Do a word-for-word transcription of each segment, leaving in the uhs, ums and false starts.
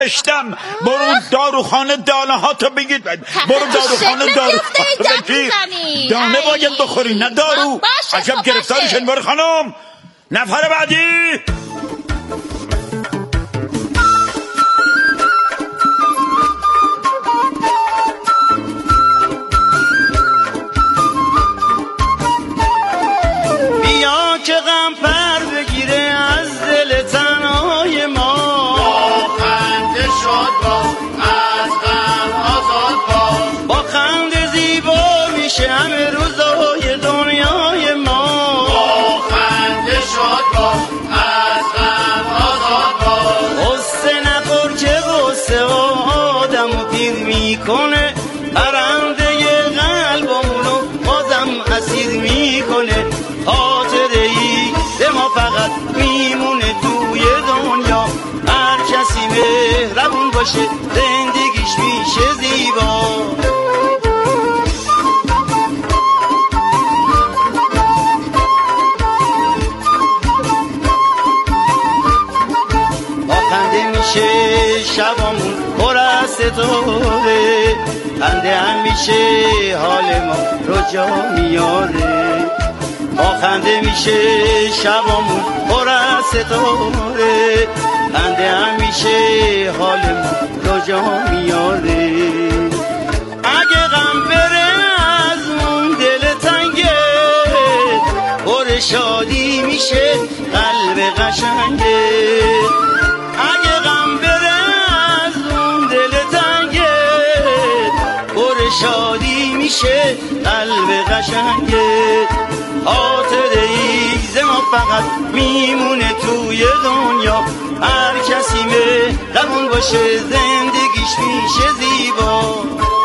نوشتم برو داروخانه دانه ها تو بگید. برو داروخانه دارو بگیر. دانه باید بخوری نه دارو. عجب گرفتاری شنوار خانم. نفر بعدی. بیا که غم پر بگیره از دل تنهای ما. با خنده شاد باش از غم آزاد باش. با خنده زیبا میشه همه روزای دنیای ما. با خنده شاد باش از غم آزاد باش. غصه نخور که غصه آدمو پیر میکنه. پرنده قلبمونو بازم اسیر میکنه. خاطره ای به ما فقط میمونه توی دنیا. هر کسی مهربون باشه زندگیش میشه زیبا. با خنده میشه شبامون پر از ستاره. خنده هم میشه حال ما رو جا میاره. با خنده میشه شبامون پر از ستاره. خنده هم میشه حال ما رو جا میاره. اگه غم بره از اون دل تنگه پر شادی میشه قلب قشنگه. اگه غم بره از اون دل تنگه پر شادی میشه قلب قشنگه. خاطره ای ز ما فقط میمونه توی دنیا. هر کسی مهربون باشه زندگیش میشه زیبا.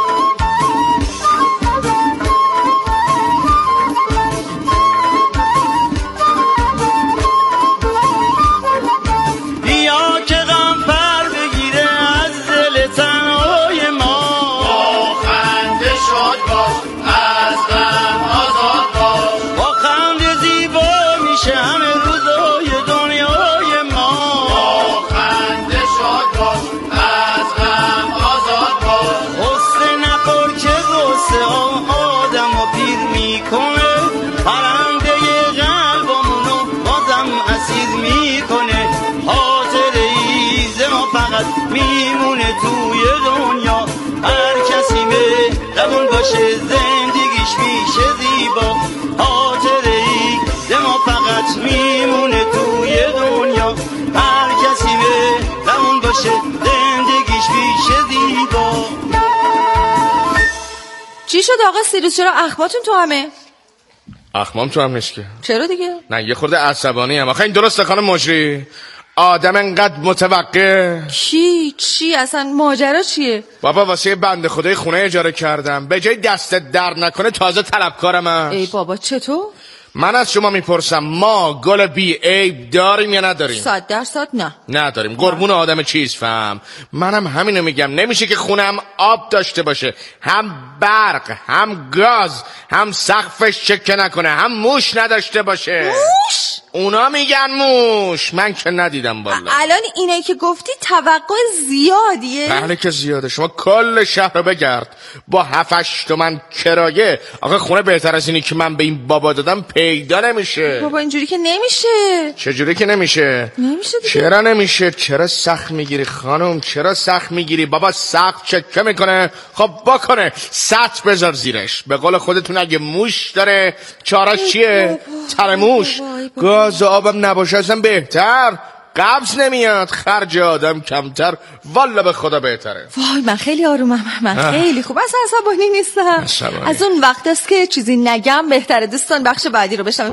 بیا که غم پر بگیره از دل تنهای ما. با خنده شاد باش از غم آزاد باش. با خنده زیبا میشه همه روزای دنیای ما. با خنده شاد باش از غم آزاد باش. غصه نخور که غصه آدمو پیر میکنه. پرنده قلبمونو بازم اسیر میکنه. خاطره ای ز ما فقط میمونه توی دنیا. هر کسی مهربون باشه زندگیش میشه زیبا. خاطره ای ز ما فقط میمونه توی دنیا. هر کسی مهربون باشه زندگیش میشه زیبا. چی شد آقا سیروس؟ چرا اخماتون تو همه؟ اخمام تو هم نیست که. چرا دیگه؟ نه یه خورده عصبانی ام. آخه این درسته خانم مجری؟ آدم انقدر متوقع. چی؟ چی؟ اصلا ماجرا چیه؟ بابا واسه بنده خدای خونه اجاره کردم. به جای دستت در نکنه تازه طلبکارم هست. ای بابا چطور؟ من از شما میپرسم ما گل بی عیب داریم یا نداریم؟ صد درصد نه نداریم. قربون آدم چیز فهم. منم همینو میگم. نمیشه که خونم آب داشته باشه، هم برق، هم گاز، هم سقفش چکه نکنه، هم موش نداشته باشه. موش؟ اونا میگن موش، من که ندیدم والا. الان اینایی که گفتی توقع زیادیه؟ بله که زیاده. شما کل شهر رو بگرد با هفتش تومن کرایه. آقا خونه بهتر از اینی که من به این بابا دادم پیدا نمیشه. بابا اینجوری که نمیشه. چجوری که نمیشه؟ نمیشه دیگه. چرا نمیشه؟ چرا سخت میگیری خانم؟ چرا سخت میگیری؟ بابا سخت چکه میکنه. خب بکنه سطح بذار زیرش. به قول خودتون اگه موش داره چاراش چیه؟ تر موش. گاز و آبم نباشه اصلا بهتر. قبض نمیاد، خرج آدم کمتر. والا به خدا بهتره. وای من خیلی آرومم. من خیلی خوب. اصلا عصبانی نیستم. عصبانی. از اون وقت است که چیزی نگم بهتره. دوستان بخش بعدی رو بشنویم.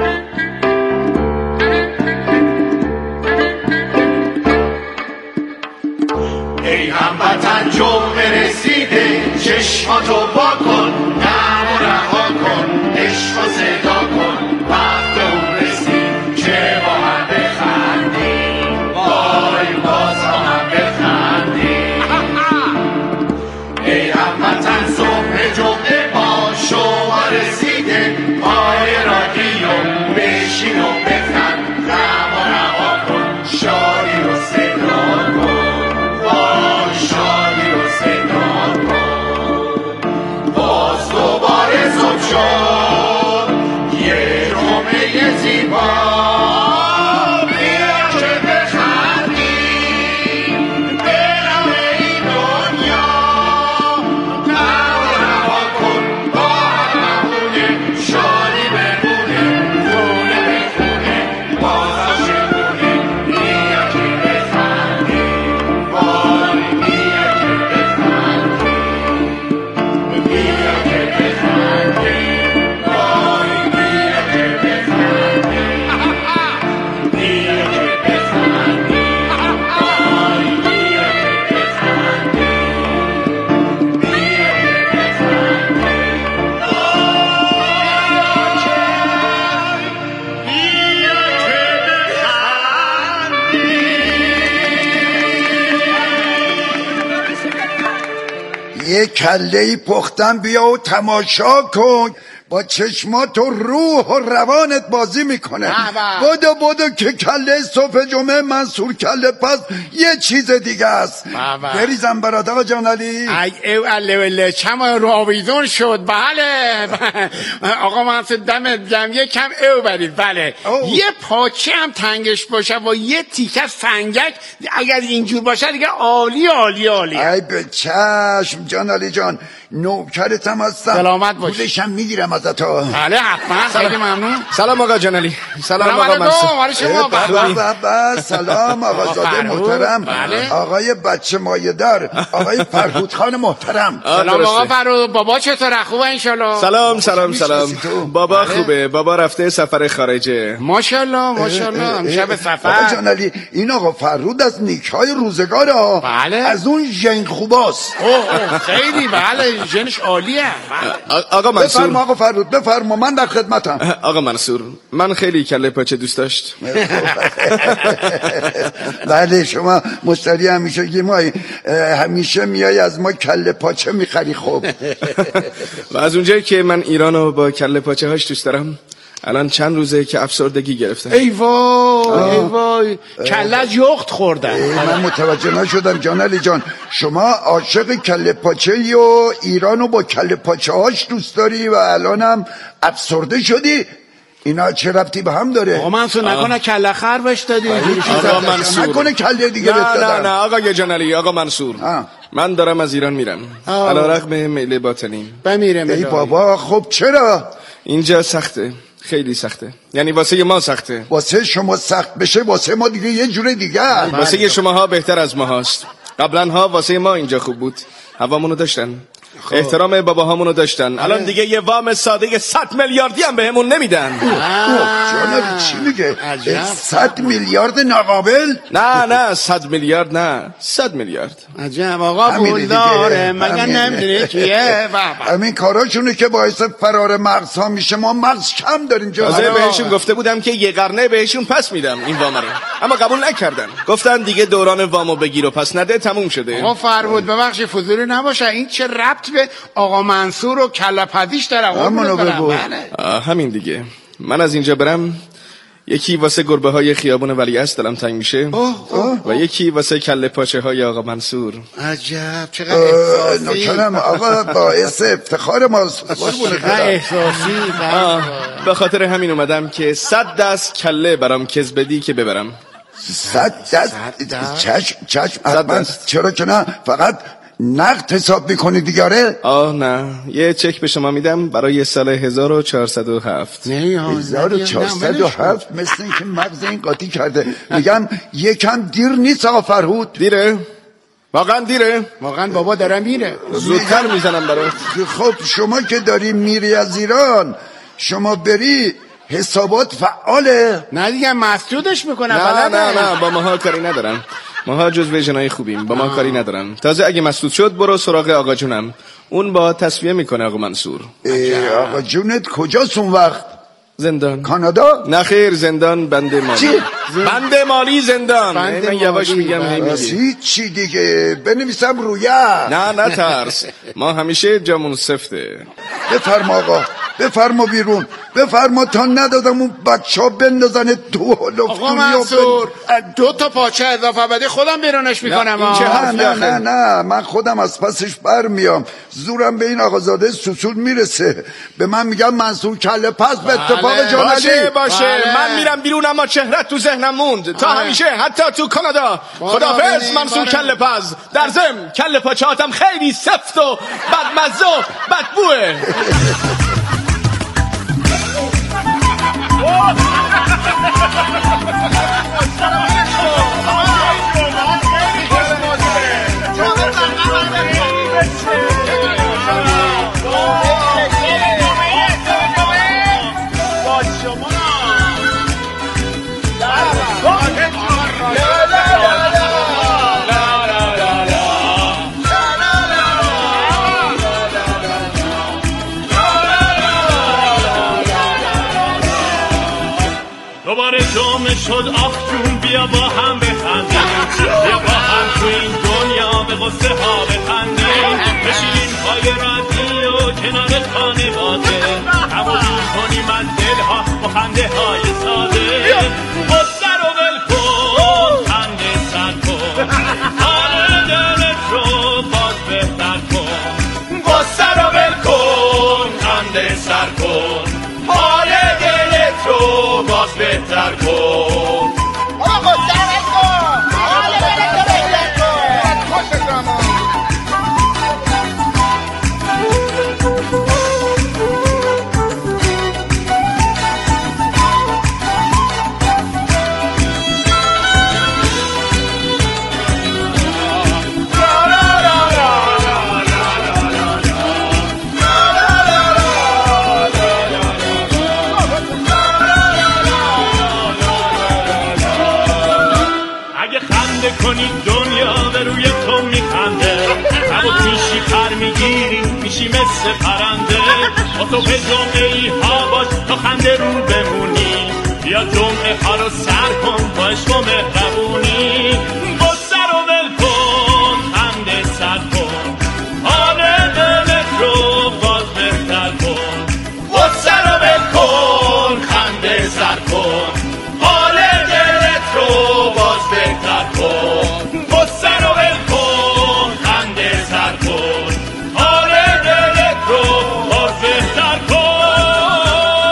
ای هموطن جمعه رسیده، چشماتو واکن، نم و رها کن، عشق و صدا کن، وقت اون رسید که با هم بخندیم، وای باز با هم بخندیم. ای هموطن صبح جمعه با شما رسیده، پای رادیو بشین و بخند، نم و رها کن، شادی رو صدا کن. یه کله‌ای پختم بیا و تماشا کن، با چشمات و روح و روانت بازی میکنه. بودو بودو که کله صبح جمعه منصور کله پس یه چیز دیگه است. بریزم برات آقا جان علی. ای او اله چما رو آویزون شد. بله آقا منصور دمت گرم، یه کم او برید. بله او. یه پاچه هم تنگش باشه و یه تیکه سنگک اگر اینجور باشه دیگه عالی عالی عالی. ای به چشم جان علی جان، نوکرتم هستم. سلامت باش. پولشم میگیرم ازت. بله حتما، خیلی ممنون. سلام آقا جان علی. سلام آقا منصور. سلام آقا زاده محترم. آقای بچه مایه‌دار، آقای فرهود خان محترم. سلام آقا فرهود. بابا چطوره؟ خوبه ان شاءالله؟ سلام سلام سلام. بابا خوبه. بابا رفته سفر خارجه. ماشاءالله ماشاءالله. همیشه به سفر. آقا جان علی این آقا فرهود از نیک‌های روزگاره. بله. از اون ژن خوباست. اوه خیلی بله ژنش عالیه. آقا منصور. بفرما آقا فرهود بفرما، من در خدمتم. آقا منصور من خیلی کله پاچه دوست داشت. بله شما مشتری همیشه گیمایی، همیشه میای از ما کله پاچه میخری. خوب و از اونجایی که من ایرانو با کله پاچه هاش دوست دارم، الان چند روزه که افسردگی گرفتم. ای وای ای وای کله یخت خوردن. من متوجه نشدم جان علی جان، شما عاشق کله پاچه و ایرانو با کله پاچه هاش دوست داری و الانم افسرده شدی؟ اینا چه ربطی به هم داره؟ آقا منصور نکنه کله خر بهش دادی؟ آقا منصور نکنه کله دیگه بهت دادم؟ نه نه نه آقا جان علی. آقا منصور آه. من دارم از ایران میرم علیرغم میل باطنیم. بمیرم ای بابا. خب چرا؟ اینجا سخته، خیلی سخته. یعنی واسه ما سخته. واسه شما سخت بشه، واسه ما دیگه یه جور دیگه. واسه شماها بهتر از ما هست. قبلا ها واسه ما اینجا خوب بود، هوامونو داشتن، خب. احترام باباهامونو داشتن. الان دیگه یه وام ساده صد میلیاردی هم بهمون نمیدن. جانم چی میگه؟ صد میلیارد ناقابل؟ نه نه صد میلیارد نه، صد میلیارد. عجب آقا پول داره مگه نمیدونی کیه؟ همین کاراشونه که باعث فرار مغزها میشه. ما مغز کم داریم جان. تازه بهشون گفته بودم که یه قرنه بهشون پس میدم این وام رو، اما قبول نکردن. گفتن دیگه دوران وامو بگیر و پس نده تموم شده. آقا فرمود ببخشید فضولی نباشه، این چه ربط به آقا منصور و کله پدیش داره؟ همونو بگو. همین دیگه. من از اینجا برم یکی واسه گربه های خیابون ولیعصر دلم تنگ میشه و یکی واسه کله پاچه های آقا منصور. عجب چقدر احساسی. نکرم آقا باعث افتخار ماست. چقدر احساسی. به خاطر همین اومدم که صد دست کله برام کز بدی که ببرم. صد دست؟ چشم چشم حتما. چرا که نه، فقط نقد حساب میکنی دیگاره؟ آه نه، یه چک به شما میدم برای سال هزار و چهارصد و هفت. هزار و چهارصد و هفت مثل این که مغز این قاطی کرده. میگم یکم دیر نیست آقا فرهود؟ دیره؟ واقعا دیره؟ واقعا بابا دارم میره. زودتر میزنم برات. خب شما که داری میری از ایران، شما بری حسابات فعاله؟ نه دیگه مسدودش میکنه. نه نه نه با ماها کاری ندارم. ماها جزو جنای خوبیم، با ما آه. کاری ندارم. تازه اگه مسدود شد برو سراغ آقا جونم، اون با تصفیه میکنه آقا منصور. آقا جونت کجاست اون وقت؟ زندان. کانادا؟ نه خیر زندان بند مالی. چی؟ بند مالی زندان. بند من یواش میگم هیچ چی دیگه بنویسم رویه. نه نه ترس، ما همیشه جامون سفته. بفرما آقا بفرما بیرون، بفرما تا ندادم اون بچه ها بندازن تو. آقا منصور دو تا پاچه اضافه بدی خودم بیرونش میکنم. نه نه نه نه من خودم از پسش بر میام. زورم به این آقازاده سوسول میرسه. به من میگم منصور کله پس به اتفاق جان علی. باشه باشه من میرم بیرون، اما چهرت تو ذهنم موند تا همیشه، حتی تو کانادا. خداحافظ منصور کله پز. در ضمن کله پاچه‌هاتم خیلی سفت و بدمزه و بدبوه. دوباره جمعه شد آخ جون بیا با هم بخندیم، بیا با هم تو این دنیا به قصه ها بخندیم، بشینیم رو باز بهتر کن. آقا درک کن حال بلد رو بهتر کن. خوش زمان کنی دنیا به روی تو میخنده، هوا پیشی پر میگیری میشی مثل پرنده. با تو به جمعه ها باش تا خنده رو بمونی، بیا جمعه ها رو سر کن با عشق و مهربونی. با سر و ول کن خنده سر کن، حال دلت رو باز بهتر کن. با سر و ول کن خنده سر کن، حال دلت رو باز بهتر کن. با سر و ول کن خنده سر کن، حال دلت رو باز بهتر کن.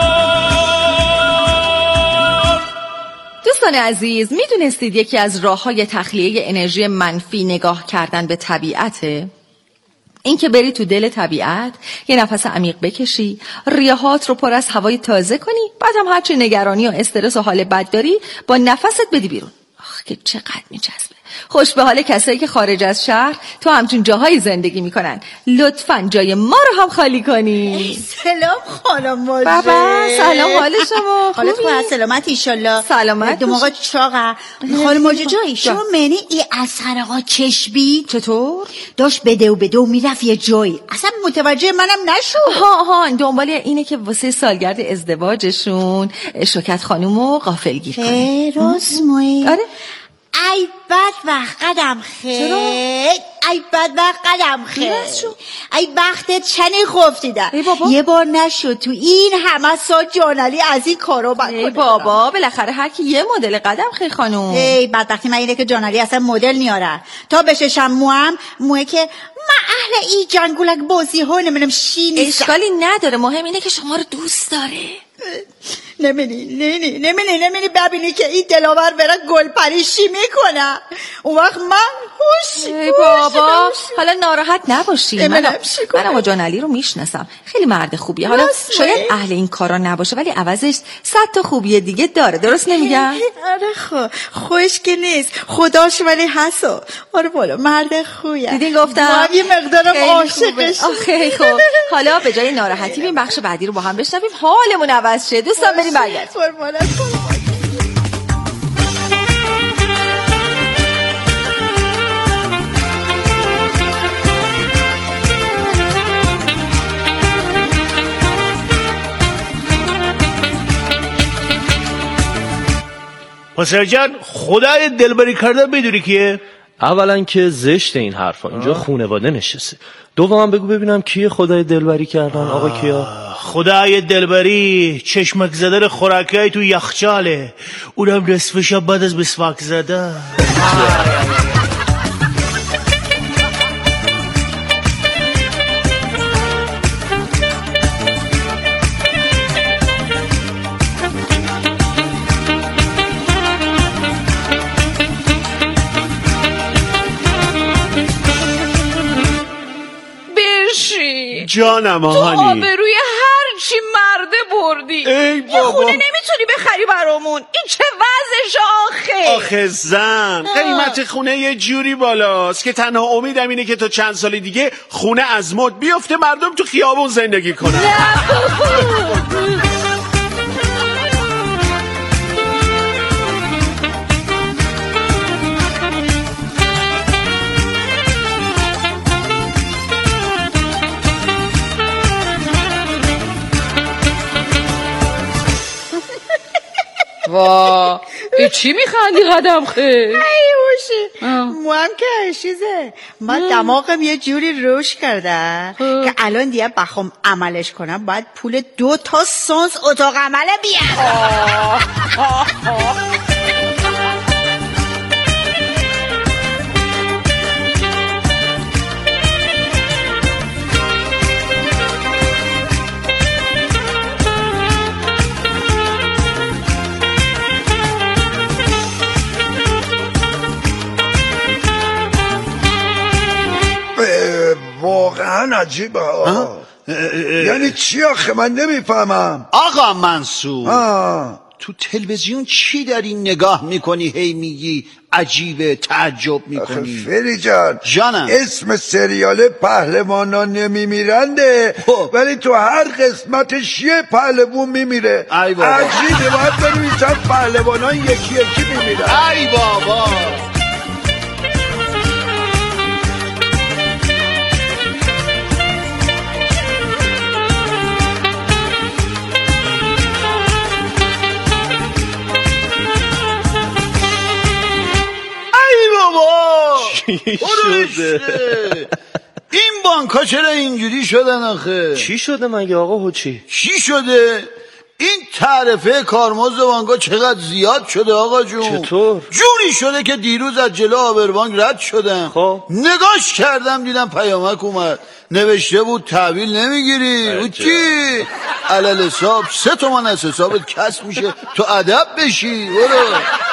دوستان عزیز، میدونستید یکی از راه‌های تخلیه انرژی منفی نگاه کردن به طبیعته؟ این که بری تو دل طبیعت، یه نفس عمیق بکشی، ریه‌هات رو پر از هوای تازه کنی، بعدم هرچی نگرانی و استرس و حال بد داری با نفست بدی بیرون. آخ که چقدر میچسبه. خوش به حال کسایی که خارج از شهر تو همچین جاهای زندگی میکنن. لطفاً جای ما رو هم خالی کنی. سلام خانم موجه. بابا سلام، حال شما حالت خوبه؟ سلامت ایشالله. سلامت. دماغا چاقه. خانم موجه جایی شما منی ای اثر آقا چشبید چطور؟ داشت بده و بده و میرفت یه جایی، اصلا متوجه منم نشو. ها ها دنبال اینه که واسه سالگرد ازدواجشون شوکت خانومو غافلگیر کنه. راست موی. آره. ای بدبخت قدم خیر، ای بدبخت قدم خیر، ای بختت چنی خفتیدن. یه بار نشد تو این همه سال جانلی از این کارو بکنه. ای بابا بالاخره هر کی یه مدل قدم خیر خانوم. ای بدبختی من اینه که جانلی اصلا مدل نیاره تا بششم موام موه که من اهل ای جنگولک بازی ها نمیدونم شی نیست. اشکالی نداره، مهم اینه که شما رو دوست داره. نمینی نمینی نمینی نمینی ببینی که این دلاور بره گل پریشی میکنه، اون وقت من هوش ای بابا حالا ناراحت نباشی. من من آقا جانعلی رو میشناسم، خیلی مرد خوبیه. حالا شاید اهل این کارا نباشه ولی عوضش صد تا خوبی دیگه داره. درست نمیگم؟ آره خو خوش که نیست خداش ولی هستو. آره بالا مرد خوبیه. دیدین گفتم من یه مقدارم عاشقش. خیلی خوب. حالا به جای ناراحتی این بخش بعدی رو با هم بشنویم حالمون عوض شه. دوستان بریم برگردیم. پسر جان خدای دلبری کردن میدونی کیه؟ اولا که زشت این حرفا، اینجا خونواده نشسته. دوما بگو ببینم کیه خدای دلبری کردن؟ آقا کیا؟ خدای دلبری چشمک زدن خوراکای تو یخچاله، اونم نصف شب بعد از مسواک زدن. جانم آهانی، تو آبروی هر چی مرده بردی. ای بابا یه خونه نمیتونی بخری برامون؟ این چه وضعش آخه؟ آخه زن قیمت خونه یه جوری بالاست که تنها امیدم اینه که تا چند سال دیگه خونه از مد بیفته، مردم تو خیابون زندگی کنن. وا به چی میخندی قدم خیر؟ ای هوشی مو هم که چیزه من دماغم یه جوری روش کرده که الان دیگه بخوام عملش کنم باید پول دو تا سانس اتاق عمله بیارم. واقعا عجیبه. یعنی چی آخه من نمیفهمم. آقا منصور آه. تو تلویزیون چی داری نگاه میکنی هی میگی عجیبه تعجب میکنی؟ فری جان جانم اسم سریال پهلوانان نمیمیرنده ولی تو هر قسمتش یه پهلوان میمیره. ای بابا عجیبه باید بنویسن پهلوانان یکی یکی میمیرن. ای بابا شده؟ این بانک ها چرا اینجوری شدن آخه؟ چی شده مگه آقا هوچی؟ چی شده؟ این تعرفه کارمزد بانک ها چقدر زیاد شده آقا جون. چطور؟ جوری شده که دیروز از جلو آبربانک رد شدم. خب نگاش کردم دیدم پیامک اومد نوشته بود تحویل نمیگیری. هوچی علل حساب سه تومن از حسابت کسب میشه تو ادب بشی. برو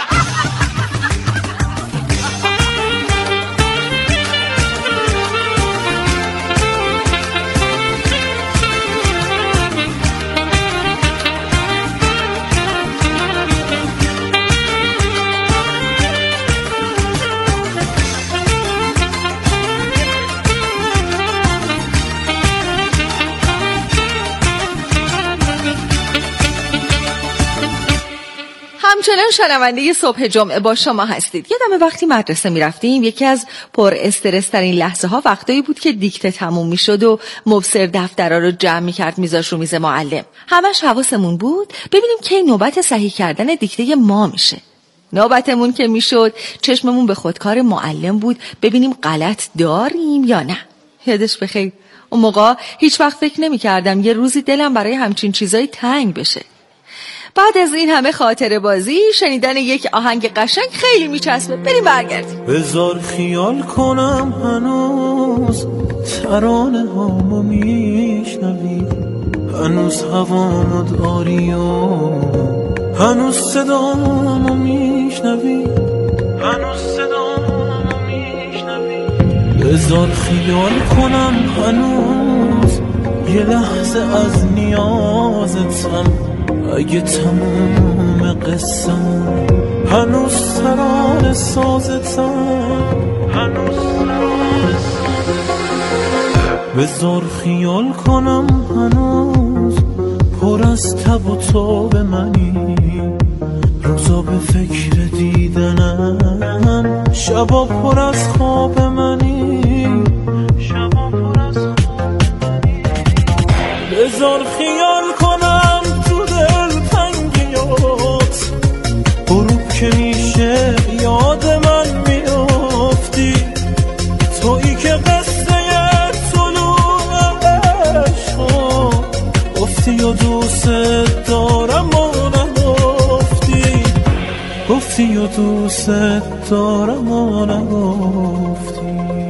همچنان شنونده صبح جمعه با شما هستید. یادم وقتی مدرسه می رفتیم یکی از پر استرس ترین لحظه ها وقتایی بود که دیکته تموم می شد و مبصر دفترها رو جمع می کرد میذاش رو میز معلم. همش حواسمون بود ببینیم کی نوبت صحیح کردن دیکته ما میشه. نوبتمون که میشد چشممون به خودکار معلم بود ببینیم غلط داریم یا نه. یادش بخیر اون موقع هیچ وقت فکر نمی کردم یه روزی دلم برای همچین چیزای تنگ بشه. بعد از این همه خاطره بازی شنیدن یک آهنگ قشنگ خیلی میچسبه. بریم برگردیم. بذار خیال کنم هنوز ترانه هامو میشنوی، هنوز هوامو داری و هنوز صدامو میشنوی، هنوز صدامو میشنوی. بذار خیال کنم هنوز یه لحظه از نیازتم، اگه تموم قصم هنوز ترانه سازتم، هنوز ترانه سازتم. بذار خیال کنم هنوز پر از تب و تاب منی، روزا به فکر دیدنم، شبا پر از خواب منی، شبا پر از خواب منی. بذار خیال کنم غروب که میشه یاد من میافتی، تویی که قصه طلوع عشقا گفتی و دوست دارم و نگفتی، گفتی و دوست دارم و نگفتی.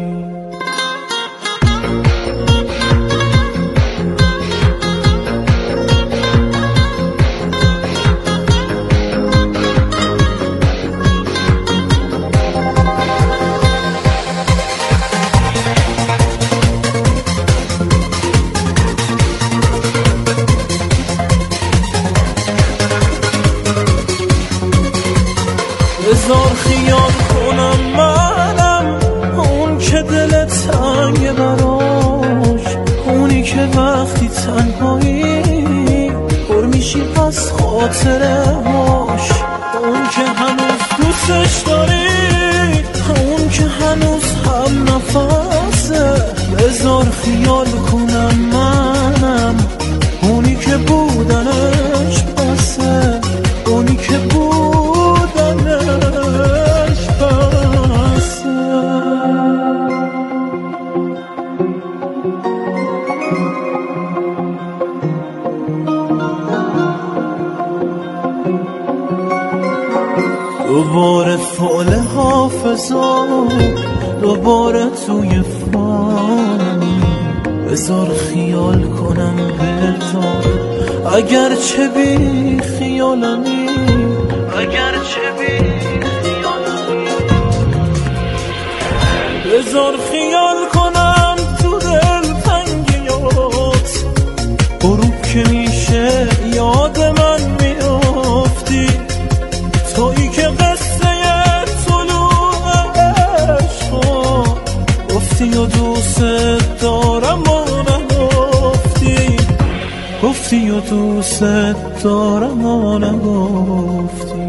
بذار خیال کنم منم اون که دلت تنگ براش، اونی که وقتی تنهایی پر میشی از خاطره هاش، اون که هنوز دوستش داری، اون که هنوز هم نفسه. بذار خیال کنم منم اونی که بودنش بسه، اونی که بودنش بسه. دوباره فعل حافظا دوباره توی فانی، بذار خیال کنم بهتر اگر چه بی خیالمی، اگر چه بی خیالمی. بذار خیال کنم تو گفتی و دوست دارم و نگفتی، گفتی و دوست دارم و نگفتی.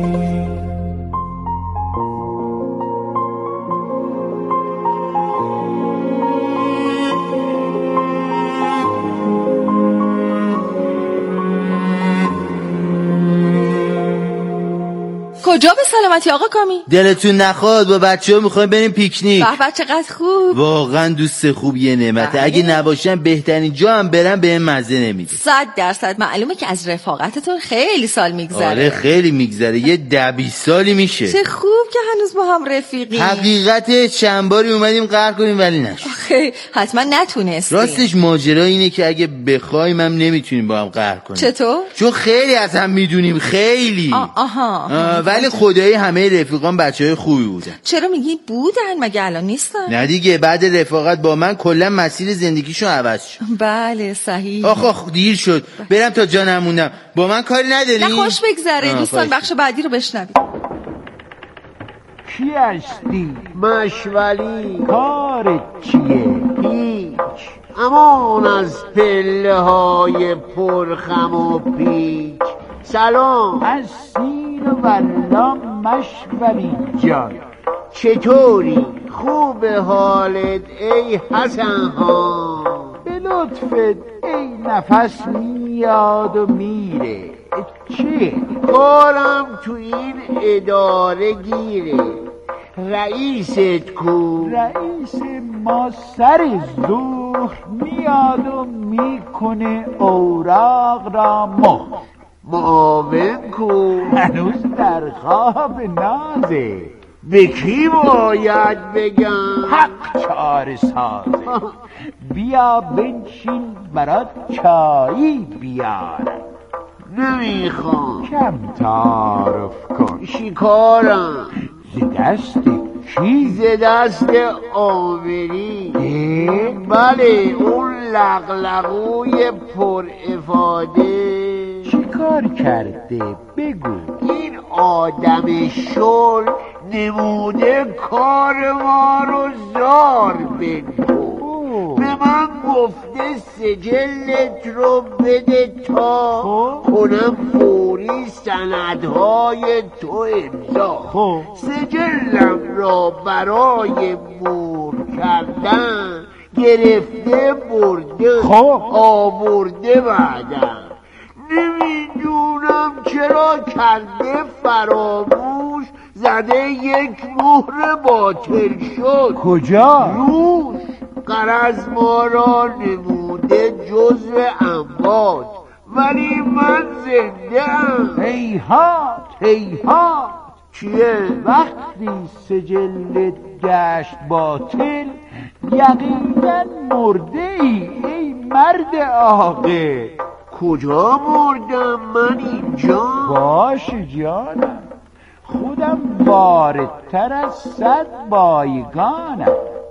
کجا به سلامتی آقا کامی؟ دلتون نخواد با بچه ها میخوایم بریم پیکنیک. به به چقدر خوب. واقعا دوست خوب یه نعمته. اگه نباشم بهترین جا هم برم به مزه نمیده. صد درصد معلومه که از رفاقتتون خیلی سال میگذره. آره خیلی میگذره، یه ده بیست سالی میشه. چه خوب که هنوز با هم رفیقی. حقیقت چند باری اومدیم قهر کنیم ولی نشد. آخه حتما نتونستیم. راستش ماجرا اینه که اگه بخوایم هم نمیتونیم با هم قهر کنیم. چطور؟ چون خیلی از هم میدونیم، خیلی. آه آها. آه ولی خدایی همه رفیقان بچهای خوبی بودن. چرا میگی بودن؟ مگه الان نیستن؟ نه دیگه، بعد رفاقت با من کلا مسیر زندگیشون عوض شد. بله صحیح. آخ آخ دیر شد، برم تا جا نموندم. با من کاری نداری؟ نه خوش بگذره. دوستان بخش بعدی رو بشنوید. کی هستی؟ مشولی. کارت چیه؟ هیچ، امان از پله های پرخم و پیچ. سلام. از سین و والله مشولی جان. چطوری؟ خوب حالت ای حسن ها؟ به لطفت ای نفس میاد و میره. چیه؟ کارم تو این اداره گیره. رئیست کو؟ رئیس ما سر ظهر میاد و میکنه اوراق را مخ. معاون کو؟ هنوز در خواب نازه. به کی باید بگم؟ حق چاره سازه. بیا بنشین برات چایی بیارم. نمیخوام. کم تعارف کن. شکارم. ز دست کی؟ ز دست آمری. بله اون لقلقوی پر افاده. چی کار کرده؟ بگو. این آدم شل نموده کار ما رو زار بگو. به من گفته سجلت رو بده تا کنم فوری سندهای تو امضا. سجلم را برای مور کردن گرفته برده آورده بعدم. نمیدونم چرا کرده فراموش، زده یک مهر باطل شد. کجا؟ روش. غرض ما را نموده جزو اموات، ولی من زنده ام. هیهات هیهات. چیه؟ وقتی سجلت گشت باطل یقینا مرده ای ای مرد عاقل. کجا مردم من اینجا؟ باش جانم، خودم واردتر از صد بایگانم.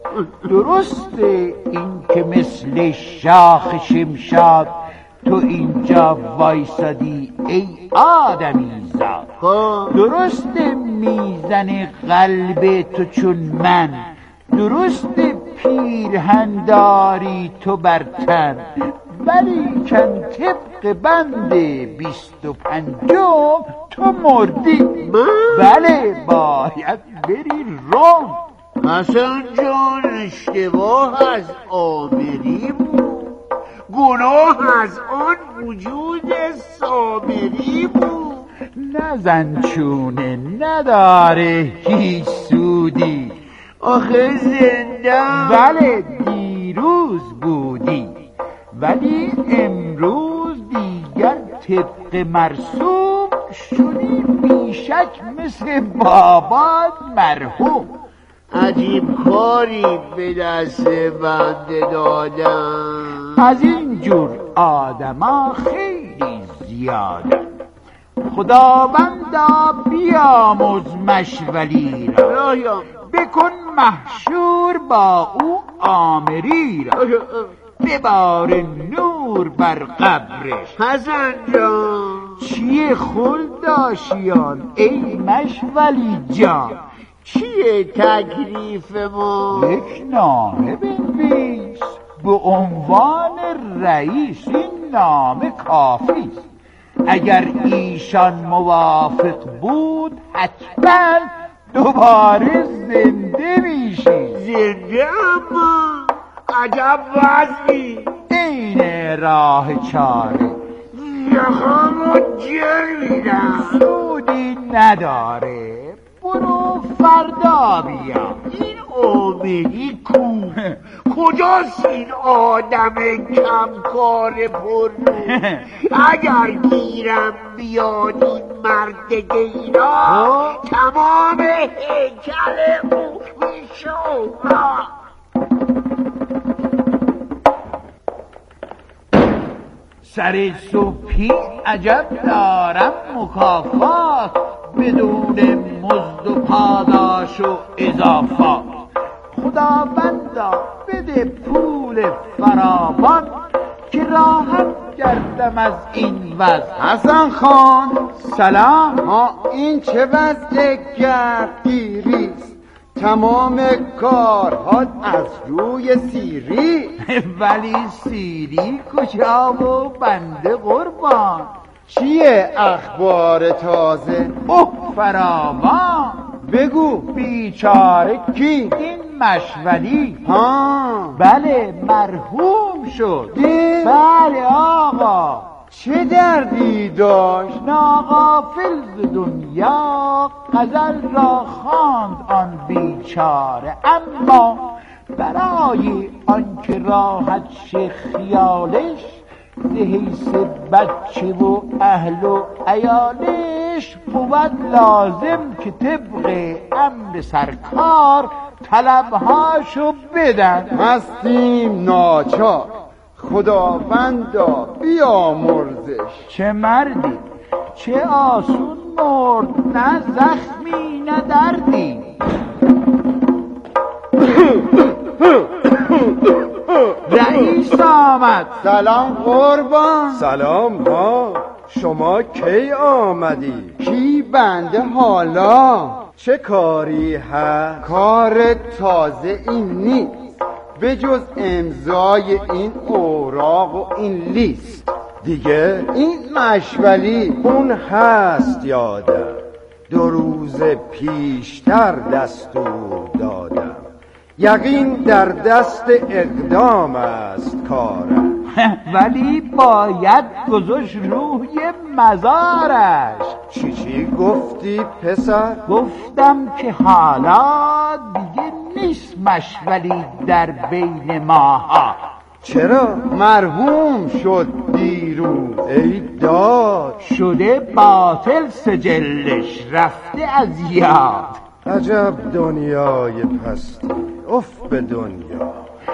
درسته این که مثل شاخ شمشاد تو اینجا وایسادی ای آدمی زاد. درسته میزن قلب تو چون من، درسته پیرهن داری تو بر تن، ولی کن طبق بند بیست و پنجم تو مردی. بله باید بری روم. حسن جان اشتباه از آمری بود، گناه از آن وجود سامری بود. نزن چونه نداره هیچ سودی. آخه زندم. بله دیروز بودی، ولی امروز دیگر طبق مرسوم شدی بیشک مثل بابات مرحوم. عجیب کاری به دست بنده دادم. از این جور آدما خیلی زیاده. خداوندا بیاموز مشولی را، بکن محشور با او آمری را، ببار نور بر قبرش. حسن جان چیه خلداشیان ای مشولی جان؟ چیه تکلیف ما؟ یک نامه بنویس به عنوان رئیس، این نامه کافی است. اگر ایشان موافق بود حتما دوباره زنده میشی. زنده اما عجب وضعی. این راه چاره. یخامو جر میدم. سودی نداره، برو فردا بیا. این امیدی کو؟ کجاست این آدم کمکار پر رو؟ اگر گیرم بیاد این مرد دینا تمام هیکل او میشه اونا. سر صبحی عجب دارم مکافات بدون مزد و پاداش و اضافات. خداوندا بده پول فراوان که راحت گردم از این وضع. حسن خان سلام. ها این چه وضع گردگیریست؟ تمام کارهات از روی سیری. ولی سیری کجا و بنده قربان؟ چیه اخبار تازه؟ اوه فراوان. بگو. بیچاره کی؟ این مشولی. ها بله مرحوم شد. بله آقا. چه دردی داشت؟ ناغافل ز دنیا غزل را خواند آن بیچاره، اما برای آنکه راحت شه خیالش ز حیث بچه و اهل و عیالش بود لازم که طبق امر سرکار طلبهاشو بدن. هستیم ناچار، خداوندا بیامرزش. چه مردی، چه آسون مرد، نه زخمی نه دردی. رئیس آمد. سلام قربان. سلام ها، شما کی آمدی؟ کی؟ بنده حالا. چه کاری هست؟ کار تازه این نیست به جز امضای این اوراق و این لیست. دیگه؟ این مشولی اون هست یادم، دو روز پیشتر دستور دادم، یقین در دست اقدام است کارم. ولی باید گذاشت روی مزارش. چی چی گفتی پسر؟ گفتم که حالا دیگه نیست مشولی در بین ماها. چرا؟ مرحوم شد دیروز. ای داد، شده باطل سجلش، رفته از یاد. عجب دنیای پستی، اف به دنیا.